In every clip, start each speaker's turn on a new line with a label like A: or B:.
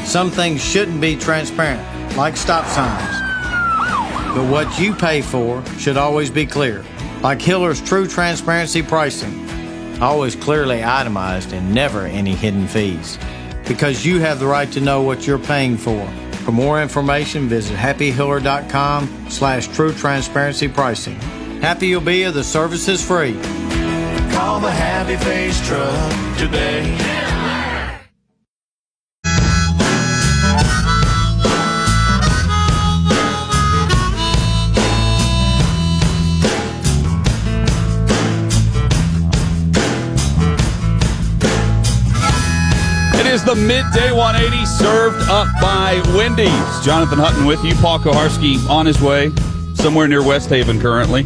A: Some things shouldn't be transparent, like stop signs. But what you pay for should always be clear, like Hiller's True Transparency Pricing. Always clearly itemized and never any hidden fees. Because you have the right to know what you're paying for. For more information, visit happyhiller.com/true transparency pricing. Happy you'll be if the service is free.
B: Call the Happy Face Truck today.
C: It is the Midday 180 served up by Wendy's. Jonathan Hutton with you. Paul Koharski on his way somewhere near West Haven currently.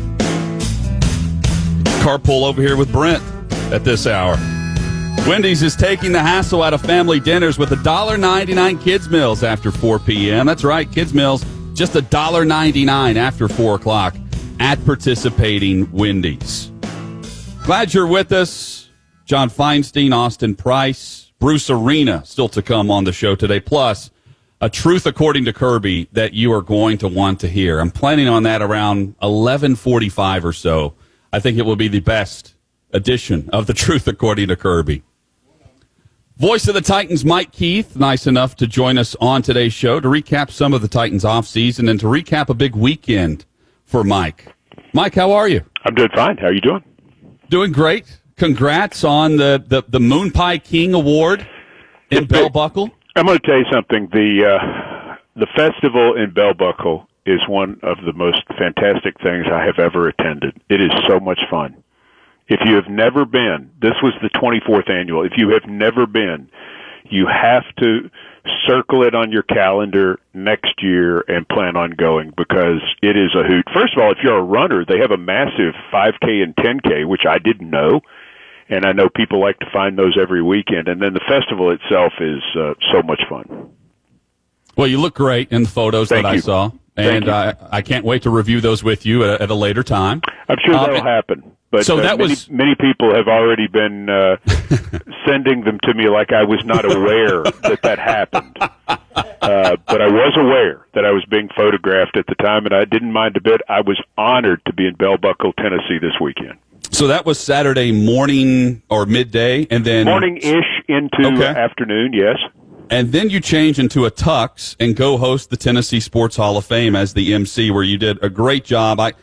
C: Carpool over here with Brent at this hour. Wendy's is taking the hassle out of family dinners with $1.99 kids meals after 4 p.m. That's right, kids meals just $1.99 after 4 o'clock at participating Wendy's. Glad you're with us. John Feinstein, Austin Price, Bruce Arena still to come on the show today, plus a truth according to Kirby that you are going to want to hear. I'm planning on that around 11:45 or so. I think it will be the best edition of the Truth According to Kirby. Voice of the Titans, Mike Keith, nice enough to join us on today's show to recap some of the Titans offseason and to recap a big weekend for Mike. Mike, how are you?
D: I'm doing fine. How are you doing?
C: Doing great. Congrats on the Moon Pie King Award in Bell Buckle.
D: I'm going to tell you something. The festival in Bell Buckle is one of the most fantastic things I have ever attended. It is so much fun. If you have never been, this was the 24th annual. If you have never been, you have to circle it on your calendar next year and plan on going because it is a hoot. First of all, if you're a runner, they have a massive 5K and 10K, which I didn't know. And I know people like to find those every weekend. And then the festival itself is so much fun.
C: Well, you look great in the photos that I saw. And I can't wait to review those with you at a later time.
D: I'm sure that'll happen. But
C: so
D: many people have already been sending them to me like I was not aware that happened. But I was aware that I was being photographed at the time, and I didn't mind a bit. I was honored to be in Bell Buckle, Tennessee this weekend.
C: So that was Saturday morning or midday, and then
D: morning-ish into afternoon, yes.
C: And then you change into a tux and go host the Tennessee Sports Hall of Fame as the MC, where you did a great job. I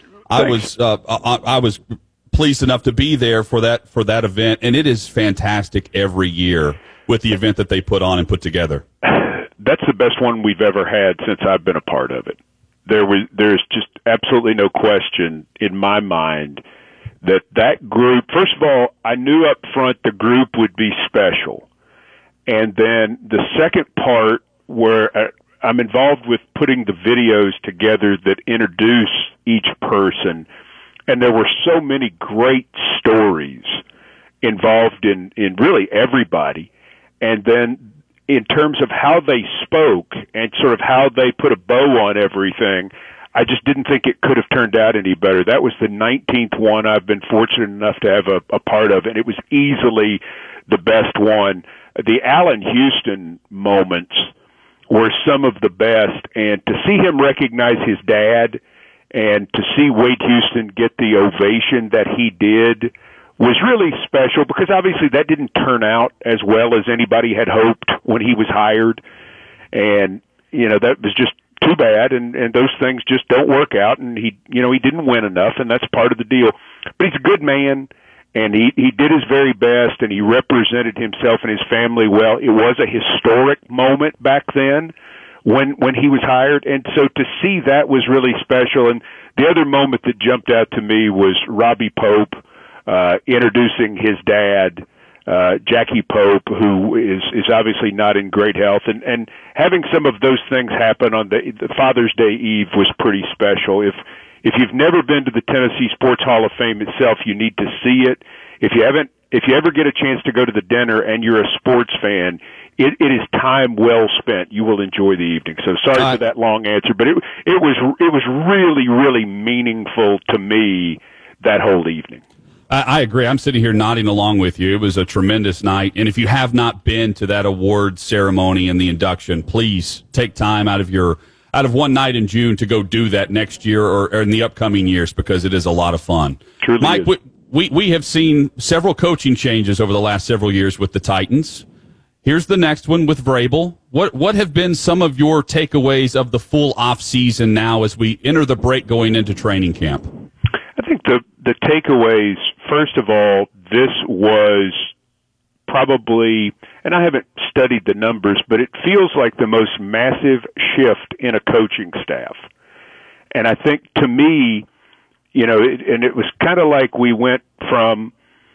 C: was pleased enough to be there for that event, and it is fantastic every year with the event that they put on and put together.
D: That's the best one we've ever had since I've been a part of it. There's just absolutely no question in my mind that group, first of all, I knew up front the group would be special. And then the second part where I'm involved with putting the videos together that introduce each person, and there were so many great stories involved in really everybody. And then in terms of how they spoke and sort of how they put a bow on everything, I just didn't think it could have turned out any better. That was the 19th one I've been fortunate enough to have a part of, and it was easily the best one. The Allen Houston moments were some of the best, and to see him recognize his dad and to see Wade Houston get the ovation that he did was really special because obviously that didn't turn out as well as anybody had hoped when he was hired. And, that was just too bad, and those things just don't work out, and he didn't win enough, and that's part of the deal. But he's a good man, and he did his very best, and he represented himself and his family well. It was a historic moment back then when he was hired, and so to see that was really special. And the other moment that jumped out to me was Robbie Pope introducing his dad, Jackie Pope, who is obviously not in great health, and having some of those things happen on the Father's Day Eve was pretty special. If you've never been to the Tennessee Sports Hall of Fame itself, you need to see it. If you ever get a chance to go to the dinner and you're a sports fan, it is time well spent. You will enjoy the evening. So sorry for that long answer, but it was really, really meaningful to me that whole evening.
C: I agree. I'm sitting here nodding along with you. It was a tremendous night. And if you have not been to that award ceremony and the induction, please take time out of one night in June to go do that next year or in the upcoming years, because it is a lot of fun.
D: Truly
C: Mike,
D: is.
C: we have seen several coaching changes over the last several years with the Titans. Here's the next one with Vrabel. What have been some of your takeaways of the full off season now as we enter the break going into training camp?
D: I think the takeaways, first of all, this was probably, and I haven't studied the numbers, but it feels like the most massive shift in a coaching staff. And I think, to me, it was kind of like we went from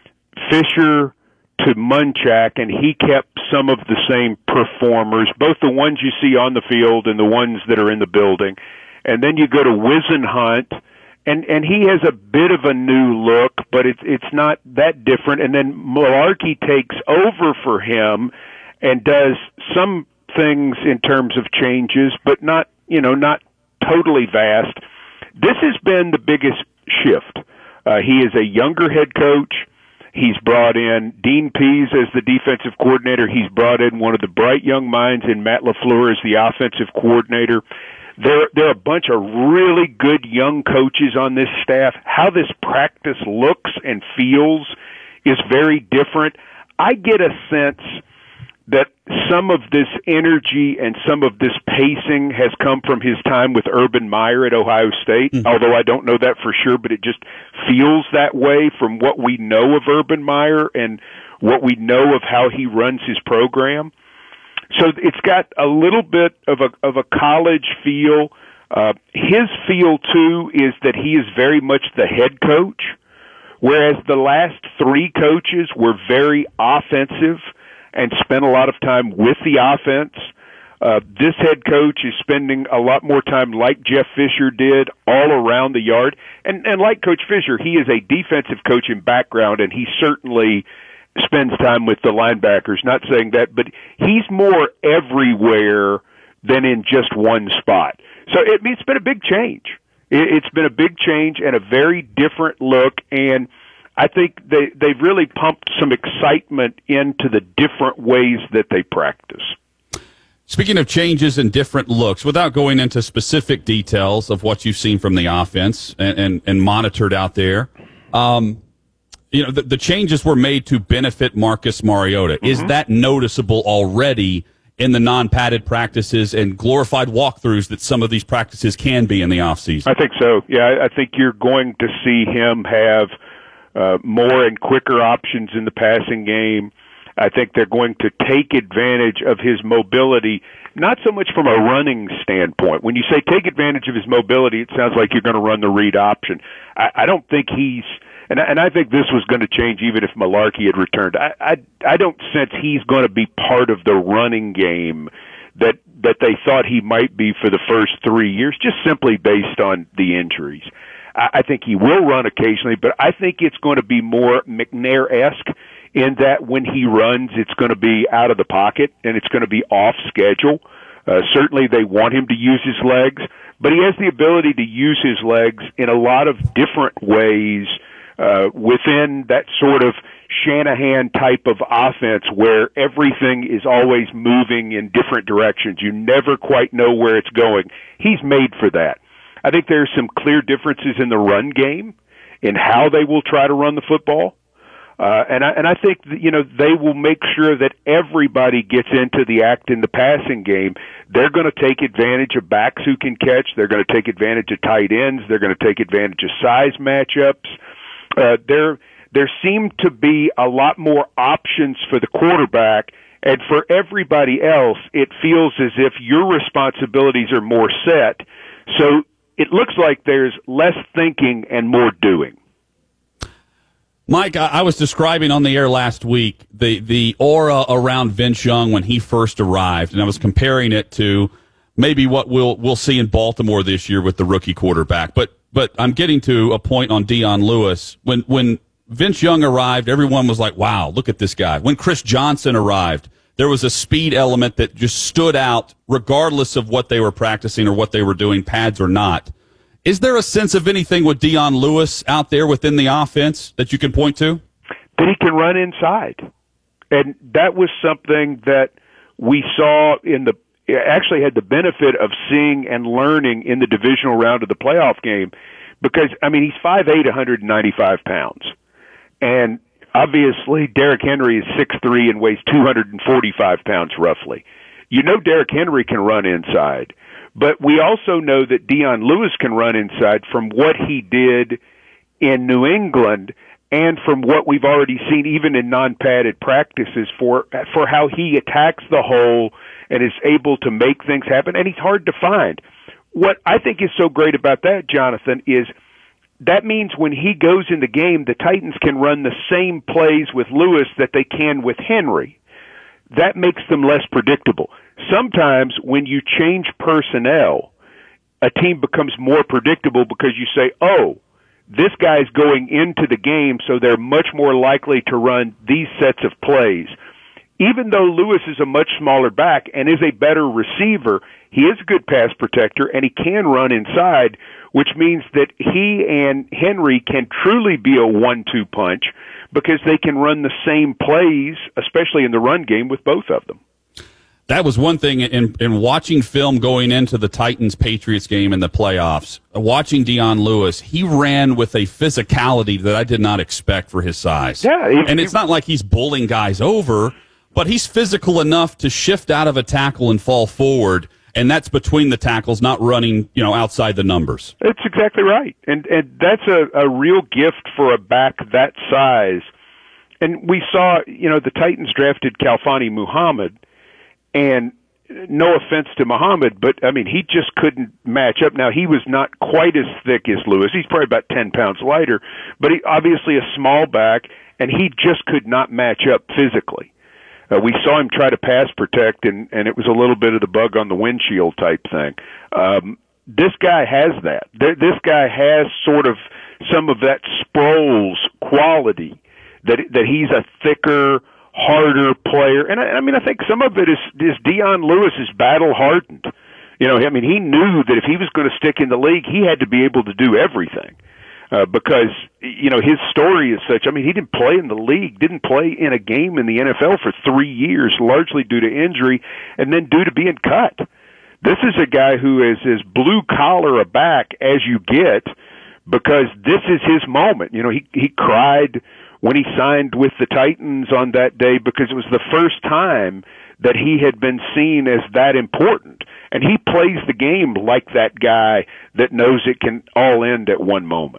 D: Fisher to Munchak, and he kept some of the same performers, both the ones you see on the field and the ones that are in the building. And then you go to Whisenhunt, and he has a bit of a new look, but it's not that different. And then Mularkey takes over for him and does some things in terms of changes, but not totally vast. This has been the biggest shift. He is a younger head coach. He's brought in Dean Pease as the defensive coordinator. He's brought in one of the bright young minds in Matt LaFleur as the offensive coordinator. There are a bunch of really good young coaches on this staff. How this practice looks and feels is very different. I get a sense that some of this energy and some of this pacing has come from his time with Urban Meyer at Ohio State, although I don't know that for sure, but it just feels that way from what we know of Urban Meyer and what we know of how he runs his program. So it's got a little bit of a college feel. His feel, too, is that he is very much the head coach, whereas the last three coaches were very offensive and spent a lot of time with the offense. This head coach is spending a lot more time, like Jeff Fisher did, all around the yard. And like Coach Fisher, he is a defensive coach in background, and he certainly spends time with the linebackers. Not saying that, but he's more everywhere than in just one spot. So it's been a big change. It's been a big change and a very different look, and I think they've really pumped some excitement into the different ways that they practice.
C: Speaking of changes and different looks, without going into specific details of what you've seen from the offense and monitored out there, the changes were made to benefit Marcus Mariota. Mm-hmm. Is that noticeable already in the non-padded practices and glorified walkthroughs that some of these practices can be in the offseason?
D: I think so. Yeah, I think you're going to see him have more and quicker options in the passing game. I think they're going to take advantage of his mobility, not so much from a running standpoint. When you say take advantage of his mobility, it sounds like you're going to run the read option. I don't think he's – and I think this was going to change even if Mularkey had returned. I don't sense he's going to be part of the running game that they thought he might be for the first 3 years, just simply based on the injuries. I think he will run occasionally, but I think it's going to be more McNair-esque in that when he runs, it's going to be out of the pocket and it's going to be off schedule. Certainly they want him to use his legs, but he has the ability to use his legs in a lot of different ways within that sort of Shanahan type of offense where everything is always moving in different directions. You never quite know where it's going. He's made for that. I think there are some clear differences in the run game in how they will try to run the football. And I think that, they will make sure that everybody gets into the act in the passing game. They're going to take advantage of backs who can catch. They're going to take advantage of tight ends. They're going to take advantage of size matchups. There seem to be a lot more options for the quarterback, and for everybody else, it feels as if your responsibilities are more set. So it looks like there's less thinking and more doing.
C: Mike, I was describing on the air last week the aura around Vince Young when he first arrived, and I was comparing it to maybe what we'll see in Baltimore this year with the rookie quarterback. But I'm getting to a point on Dion Lewis. When Vince Young arrived, everyone was like, wow, look at this guy. When Chris Johnson arrived, there was a speed element that just stood out regardless of what they were practicing or what they were doing, pads or not. Is there a sense of anything with Dion Lewis out there within the offense that you can point to?
D: That he can run inside. And that was something that we saw actually had the benefit of seeing and learning in the divisional round of the playoff game because, I mean, he's 5'8", 195 pounds. And obviously Derrick Henry is 6'3" and weighs 245 pounds roughly. You know Derrick Henry can run inside. But we also know that Dion Lewis can run inside from what he did in New England and from what we've already seen even in non-padded practices for how he attacks the hole and is able to make things happen, and he's hard to find. What I think is so great about that, Jonathan, is that means when he goes in the game, the Titans can run the same plays with Lewis that they can with Henry. That makes them less predictable. Sometimes when you change personnel, a team becomes more predictable because you say, oh, this guy's going into the game, so they're much more likely to run these sets of plays. Even though Lewis is a much smaller back and is a better receiver, he is a good pass protector and he can run inside, which means that he and Henry can truly be a 1-2 punch because they can run the same plays, especially in the run game, with both of them.
C: That was one thing in watching film going into the Titans-Patriots game in the playoffs. Watching Dion Lewis, he ran with a physicality that I did not expect for his size.
D: Yeah,
C: and it's not like he's bowling guys over, but he's physical enough to shift out of a tackle and fall forward, and that's between the tackles, not running, outside the numbers.
D: That's exactly right. And that's a real gift for a back that size. And we saw, the Titans drafted Khalfani Muhammad, and no offense to Muhammad, but, he just couldn't match up. Now, he was not quite as thick as Lewis. He's probably about 10 pounds lighter, but he obviously a small back, and he just could not match up physically. We saw him try to pass protect, and it was a little bit of the bug on the windshield type thing. This guy has that. This guy has sort of some of that Sproles quality, that he's a thicker, harder player. And I think some of it is Dion Lewis is battle hardened. He knew that if he was going to stick in the league, he had to be able to do everything. Because, his story is such, he didn't play in the league, didn't play in a game in the NFL for 3 years, largely due to injury, and then due to being cut. This is a guy who is as blue-collar a back as you get, because this is his moment. He cried when he signed with the Titans on that day because it was the first time that he had been seen as that important. And he plays the game like that guy that knows it can all end at one moment.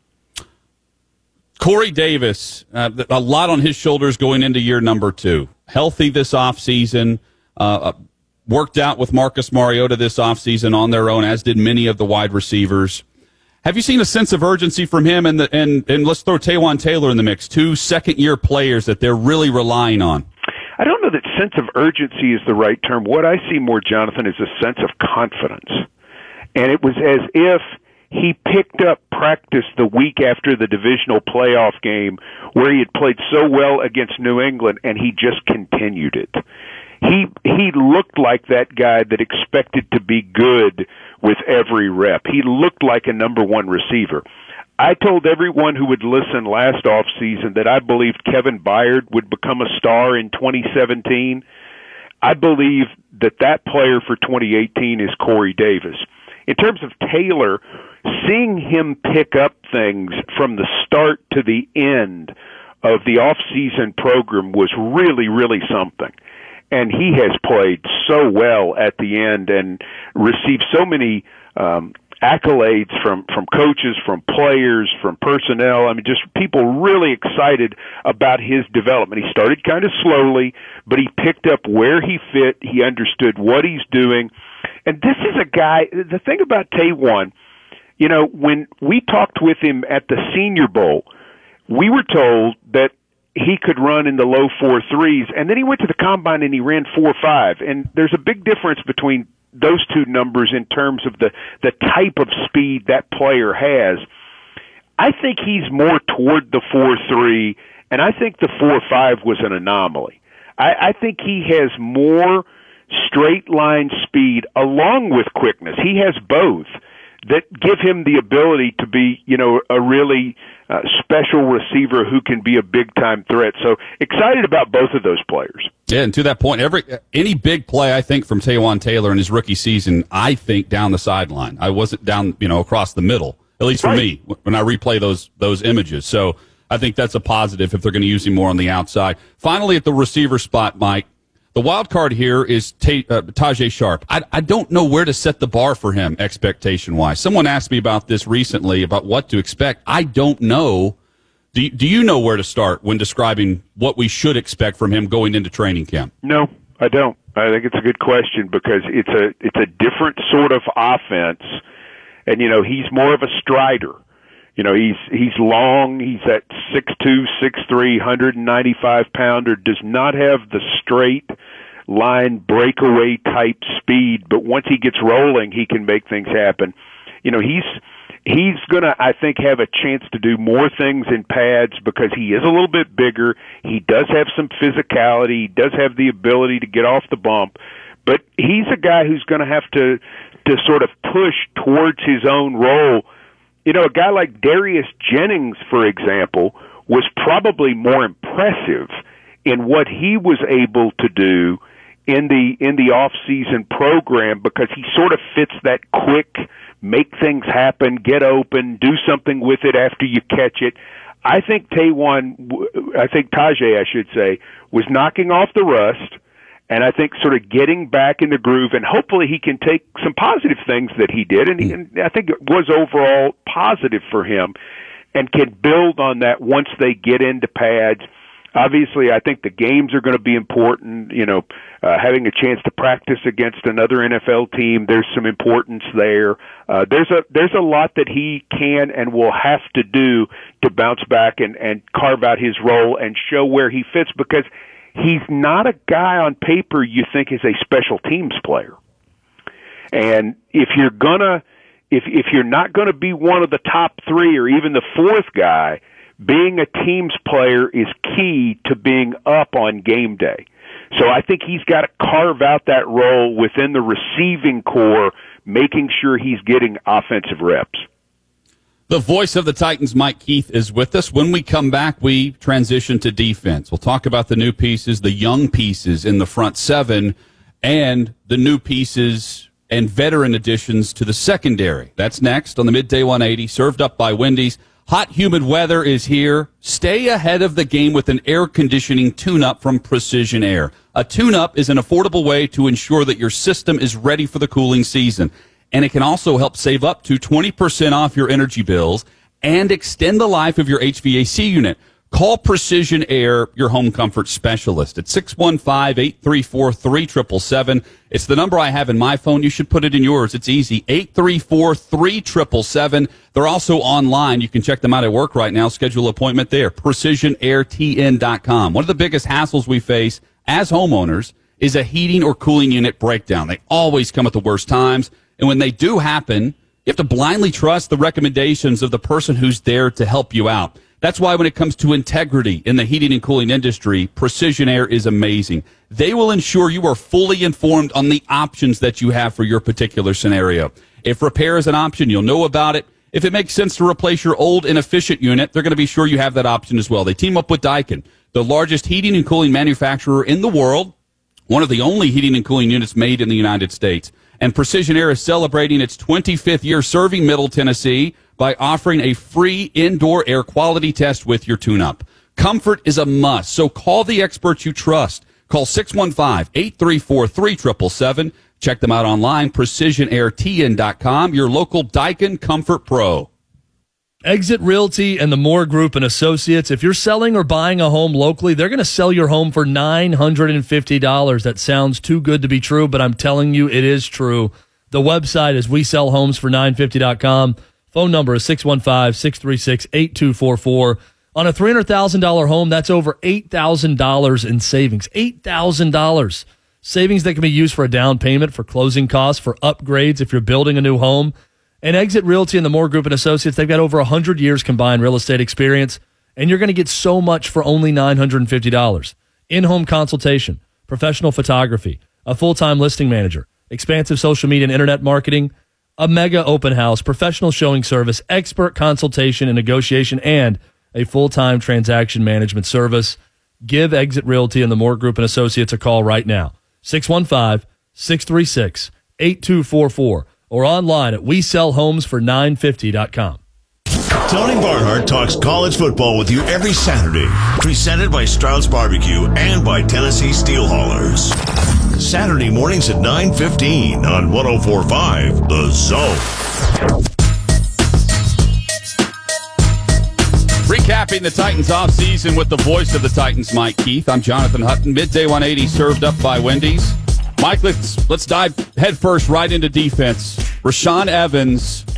C: Corey Davis, a lot on his shoulders going into year number 2. Healthy this offseason, worked out with Marcus Mariota this offseason on their own, as did many of the wide receivers. Have you seen a sense of urgency from him? And let's throw Taywan Taylor in the mix, 2 second-year players that they're really relying on.
D: I don't know that sense of urgency is the right term. What I see more, Jonathan, is a sense of confidence. And it was as if he picked up practice the week after the divisional playoff game where he had played so well against New England, and he just continued it. He looked like that guy that expected to be good with every rep. He looked like a number 1 receiver. I told everyone who would listen last offseason that I believed Kevin Byard would become a star in 2017. I believe that player for 2018 is Corey Davis. In terms of Taylor, seeing him pick up things from the start to the end of the off-season program was really, really something. And he has played so well at the end and received so many accolades from coaches, from players, from personnel. Just people really excited about his development. He started kind of slowly, but he picked up where he fit. He understood what he's doing. And this is a guy, the thing about Taywan, when we talked with him at the Senior Bowl, we were told that he could run in the low 4.3s, and then he went to the combine and he ran 4.5. And there's a big difference between those two numbers in terms of the type of speed that player has. I think he's more toward the 4.3, and I think the 4.5 was an anomaly. I think he has more straight line speed along with quickness. He has both that give him the ability to be, a really special receiver who can be a big-time threat. So excited about both of those players.
C: Yeah, and to that point, any big play, I think, from Taywan Taylor in his rookie season, I think down the sideline. I wasn't down, across the middle, at least for me, when I replay those images. So I think that's a positive if they're going to use him more on the outside. Finally, at the receiver spot, Mike, the wild card here is Tajae Sharpe. I don't know where to set the bar for him expectation-wise. Someone asked me about this recently, about what to expect. I don't know. Do you know where to start when describing what we should expect from him going into training camp?
D: No, I don't. I think it's a good question because it's a different sort of offense, and he's more of a strider. He's long. He's that 6'2", 6'3", 195-pounder. Does not have the straight line breakaway type speed, but once he gets rolling, he can make things happen. He's going to, I think, have a chance to do more things in pads because he is a little bit bigger. He does have some physicality. He does have the ability to get off the bump, but he's a guy who's going to have to sort of push towards his own role. A guy like Darius Jennings, for example, was probably more impressive in what he was able to do in the off-season program because he sort of fits that quick, make things happen, get open, do something with it after you catch it. I think Tajae, I should say, was knocking off the rust, and I think sort of getting back in the groove, and hopefully he can take some positive things that he did, and I think it was overall positive for him, and can build on that once they get into pads. Obviously, I think the games are going to be important. Having a chance to practice against another NFL team, there's some importance there. There's a lot that he can and will have to do to bounce back and carve out his role and show where he fits because he's not a guy on paper you think is a special teams player. And if you're not gonna be one of the top three or even the fourth guy, being a teams player is key to being up on game day. So I think he's got to carve out that role within the receiving core, making sure he's getting offensive reps.
C: The voice of the Titans, Mike Keith, is with us. When we come back, we transition to defense. We'll talk about the new pieces, the young pieces in the front seven, and the new pieces and veteran additions to the secondary. That's next on the Midday 180, served up by Wendy's. Hot, humid weather is here. Stay ahead of the game with an air conditioning tune-up from Precision Air. A tune-up is an affordable way to ensure that your system is ready for the cooling season. And it can also help save up to 20% off your energy bills and extend the life of your HVAC unit. Call Precision Air, your home comfort specialist, at 615-834-3777. It's the number I have in my phone. You should put it in yours. It's easy, 834-3777. They're also online. You can check them out at work right now. Schedule an appointment there, precisionairtn.com. One of the biggest hassles we face as homeowners is a heating or cooling unit breakdown. They always come at the worst times. And when they do happen, you have to blindly trust the recommendations of the person who's there to help you out. That's why when it comes to integrity in the heating and cooling industry, Precision Air is amazing. They will ensure you are fully informed on the options that you have for your particular scenario. If repair is an option, you'll know about it. If it makes sense to replace your old inefficient unit, they're going to be sure you have that option as well. They team up with Daikin, the largest heating and cooling manufacturer in the world, one of the only heating and cooling units made in the United States. And Precision Air is celebrating its 25th year serving Middle Tennessee by offering a free indoor air quality test with your tune-up. Comfort is a must, so call the experts you trust. Call 615-834-3777. Check them out online, precisionairtn.com, your local Daikin Comfort Pro.
E: Exit Realty and the Moore Group and Associates. If you're selling or buying a home locally, they're going to sell your home for $950. That sounds too good to be true, but I'm telling you it is true. The website is WeSellHomesFor950.com. Phone number is 615-636-8244. On a $300,000 home, that's over $8,000 in savings. $8,000. Savings that can be used for a down payment, for closing costs, for upgrades if you're building a new home. And Exit Realty and the Moore Group and Associates, they've got over 100 years combined real estate experience, and you're going to get so much for only $950. In-home consultation, professional photography, a full-time listing manager, expansive social media and internet marketing, a mega open house, professional showing service, expert consultation and negotiation, and a full-time transaction management service. Give Exit Realty and the Moore Group and Associates a call right now. 615-636-8244 or online at WeSellHomesFor950.com.
B: Tony Barnhart talks college football with you every Saturday. Presented by Strauss Barbecue and by Tennessee Steel Haulers. Saturday mornings at 9:15 on 104.5 The Zone.
C: Recapping the Titans offseason with the voice of the Titans, Mike Keith. I'm Jonathan Hutton. Midday 180 served up by Wendy's. Mike, let's dive headfirst right into defense. Rashaan Evans,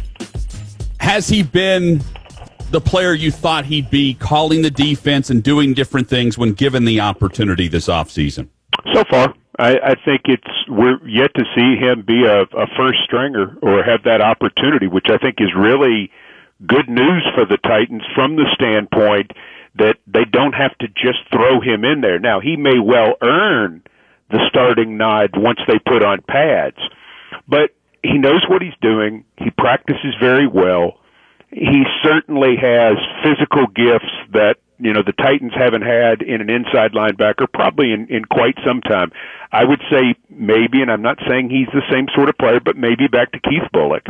C: has he been the player you thought he'd be, calling the defense and doing different things when given the opportunity this offseason?
D: So far, I think we're yet to see him be a first stringer or have that opportunity, which I think is really good news for the Titans from the standpoint that they don't have to just throw him in there. Now, he may well earn the starting nod once they put on pads, but he knows what he's doing. He practices very well. He certainly has physical gifts that, the Titans haven't had in an inside linebacker probably in quite some time. I would say maybe, and I'm not saying he's the same sort of player, but maybe back to Keith Bulluck.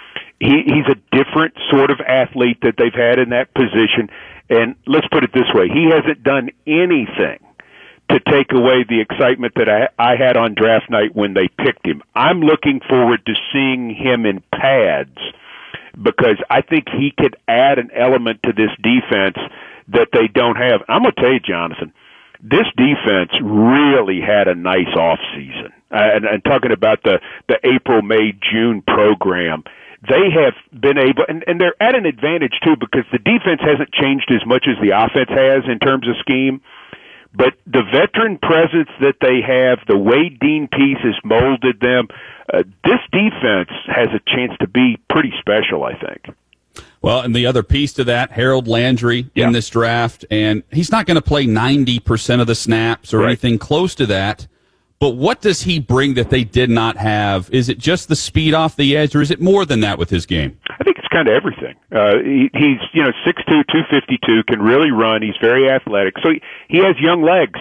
D: He's a different sort of athlete that they've had in that position. And let's put it this way. He hasn't done anything to take away the excitement that I had on draft night when they picked him. I'm looking forward to seeing him in pads because I think he could add an element to this defense that they don't have. I'm going to tell you, Jonathan, this defense really had a nice offseason. And talking about the April, May, June program, they have been able, and they're at an advantage too because the defense hasn't changed as much as the offense has in terms of scheme. But the veteran presence that they have, the way Dean Pease has molded them, this defense has a chance to be pretty special, I think.
C: Well, and the other piece to that, Harold Landry in this draft, and he's not going to play 90% of the snaps or anything close to that. But what does he bring that they did not have? Is it just the speed off the edge, or is it more than that with his game?
D: I think it's kind of everything. He's 6'2", 252, can really run. He's very athletic. So he has young legs,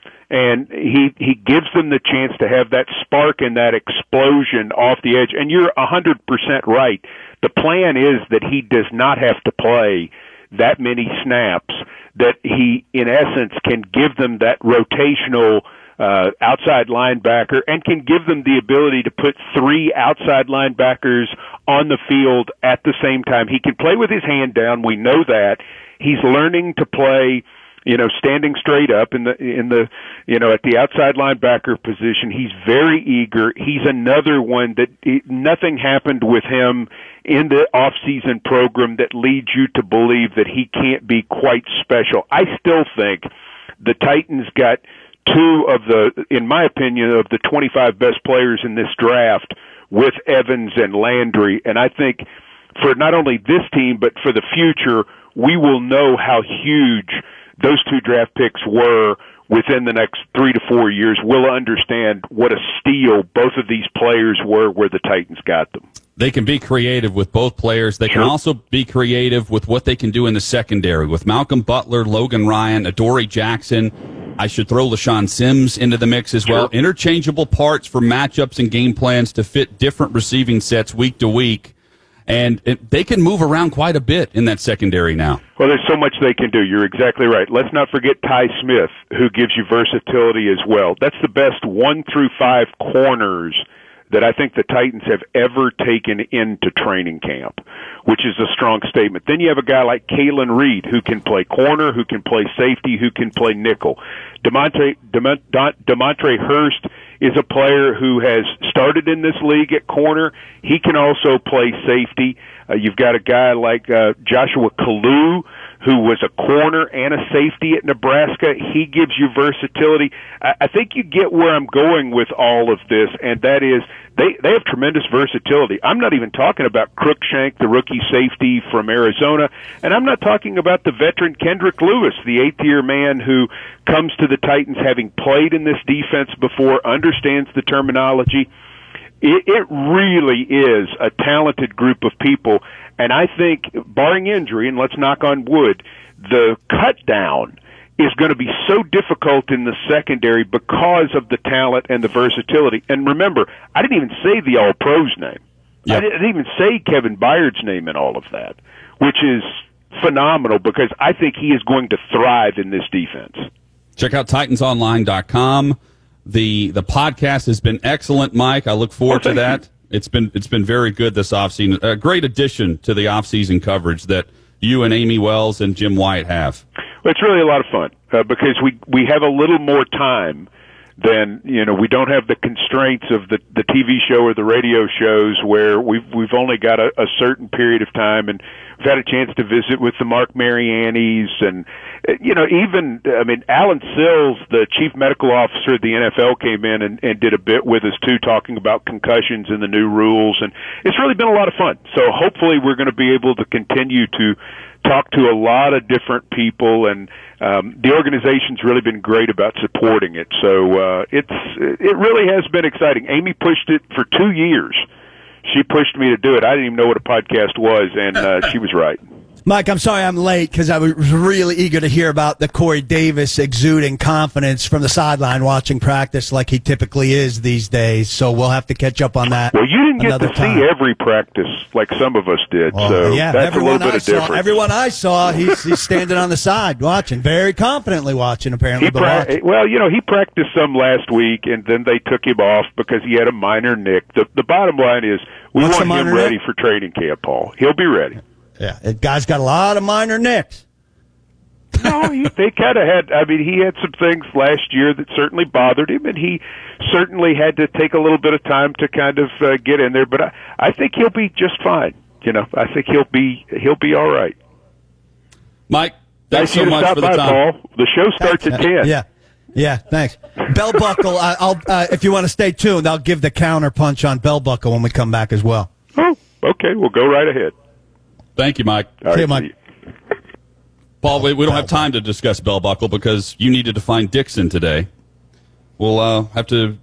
D: and he gives them the chance to have that spark and that explosion off the edge. And you're 100% right. The plan is that he does not have to play that many snaps, that he, in essence, can give them that rotational outside linebacker and can give them the ability to put three outside linebackers on the field at the same time. He can play with his hand down. We know that. He's learning to play, standing straight up at the outside linebacker position. He's very eager. He's another one that nothing happened with him in the off-season program that leads you to believe that he can't be quite special. I still think the Titans got two of in my opinion, of the 25 best players in this draft with Evans and Landry. And I think for not only this team, but for the future, we will know how huge those two draft picks were within the next 3 to 4 years. We'll understand what a steal both of these players were where the Titans got them.
C: They can be creative with both players. They can also be creative with what they can do in the secondary with Malcolm Butler, Logan Ryan, Adoree Jackson. I should throw LaShawn Sims into the mix as well. Interchangeable parts for matchups and game plans to fit different receiving sets week to week. And they can move around quite a bit in that secondary now.
D: Well, there's so much they can do. You're exactly right. Let's not forget Ty Smith, who gives you versatility as well. That's the best 1 through 5 corners that I think the Titans have ever taken into training camp, which is a strong statement. Then you have a guy like Kalen Reed, who can play corner, who can play safety, who can play nickel. Demontre Hurst is a player who has started in this league at corner. He can also play safety. You've got a guy like Joshua Kalu, who was a corner and a safety at Nebraska. He gives you versatility. I think you get where I'm going with all of this, and that is they have tremendous versatility. I'm not even talking about Cruikshank, the rookie safety from Arizona, and I'm not talking about the veteran Kendrick Lewis, the 8th-year man who comes to the Titans having played in this defense before, understands the terminology. It really is a talented group of people, and I think, barring injury, and let's knock on wood, the cut down is going to be so difficult in the secondary because of the talent and the versatility. And remember, I didn't even say the All-Pros name. Yep. I didn't even say Kevin Byard's name in all of that, which is phenomenal because I think he is going to thrive in this defense.
C: Check out TitansOnline.com. The podcast has been excellent, Mike. I look forward to that. It's been very good this offseason. A great addition to the offseason coverage that you and Amy Wells and Jim Wyatt have.
D: Well, it's really a lot of fun because we have a little more time than, we don't have the constraints of the TV show or the radio shows where we've only got a certain period of time, and we've had a chance to visit with the Mark Marianis and Alan Sills, the chief medical officer of the NFL, came in and did a bit with us too, talking about concussions and the new rules, and it's really been a lot of fun. So hopefully we're going to be able to continue to talk to a lot of different people, and the organization's really been great about supporting it. So it really has been exciting. Amy pushed it for 2 years. She pushed me to do it. I didn't even know what a podcast was, and she was right.
F: Mike, I'm sorry I'm late because I was really eager to hear about the Corey Davis exuding confidence from the sideline watching practice like he typically is these days. So we'll have to catch up on that.
D: Well, you didn't get to see every practice like some of us did.
F: Well,
D: so
F: yeah,
D: that's a little bit of difference.
F: Everyone I saw, he's standing on the side watching, very confidently watching, apparently.
D: He practiced some last week, and then they took him off because he had a minor nick. The bottom line is we want him ready for training camp, Paul. He'll be ready.
F: Yeah, the guy's got a lot of minor nicks.
D: No, they kind of had. He had some things last year that certainly bothered him, and he certainly had to take a little bit of time to kind of get in there. But I think he'll be just fine. I think he'll be all right.
C: Mike, thanks so much for the time.
D: Paul. The show starts at 10.
F: Yeah, thanks. Bell buckle. I'll if you want to stay tuned, I'll give the counter punch on bell buckle when we come back as well.
D: Oh, okay. We'll go right ahead.
C: Thank you, Mike.
F: See you, Mike.
C: Paul, we don't have time to discuss bell buckle because you needed to find Dixon today. We'll have to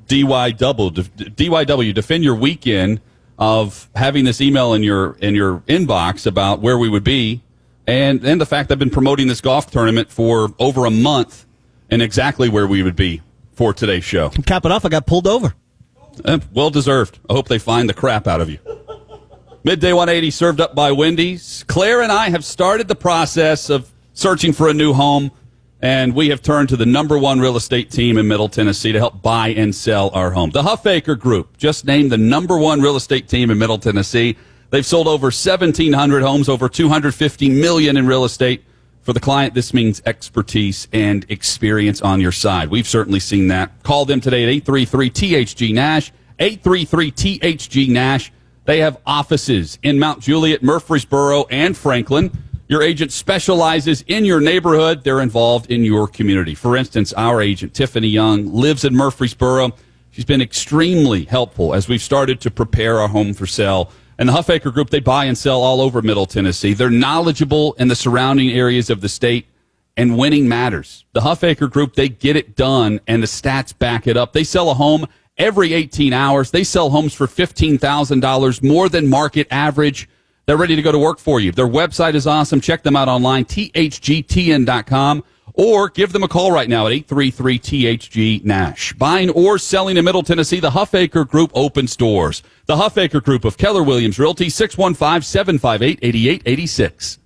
C: DYW, defend your weekend of having this email in your inbox about where we would be, and the fact that I've been promoting this golf tournament for over a month and exactly where we would be for today's show.
F: Cap it off, I got pulled over.
C: Well deserved. I hope they find the crap out of you. Midday 180 served up by Wendy's. Claire and I have started the process of searching for a new home, and we have turned to the #1 real estate team in Middle Tennessee to help buy and sell our home. The Huffaker Group, just named the #1 real estate team in Middle Tennessee. They've sold over 1,700 homes, over $250 million in real estate. For the client, this means expertise and experience on your side. We've certainly seen that. Call them today at 833-THG-NASH, 833-THG-NASH. They have offices in Mount Juliet, Murfreesboro, and Franklin. Your agent specializes in your neighborhood. They're involved in your community. For instance, our agent, Tiffany Young, lives in Murfreesboro. She's been extremely helpful as we've started to prepare our home for sale. And the Huffaker Group, they buy and sell all over Middle Tennessee. They're knowledgeable in the surrounding areas of the state, and winning matters. The Huffaker Group, they get it done, and the stats back it up. They sell a home every 18 hours. They sell homes for $15,000, more than market average. They're ready to go to work for you. Their website is awesome. Check them out online, thgtn.com, or give them a call right now at 833-THG-NASH. Buying or selling in Middle Tennessee, the Huffaker Group opens doors. The Huffaker Group of Keller Williams Realty, 615-758-8886.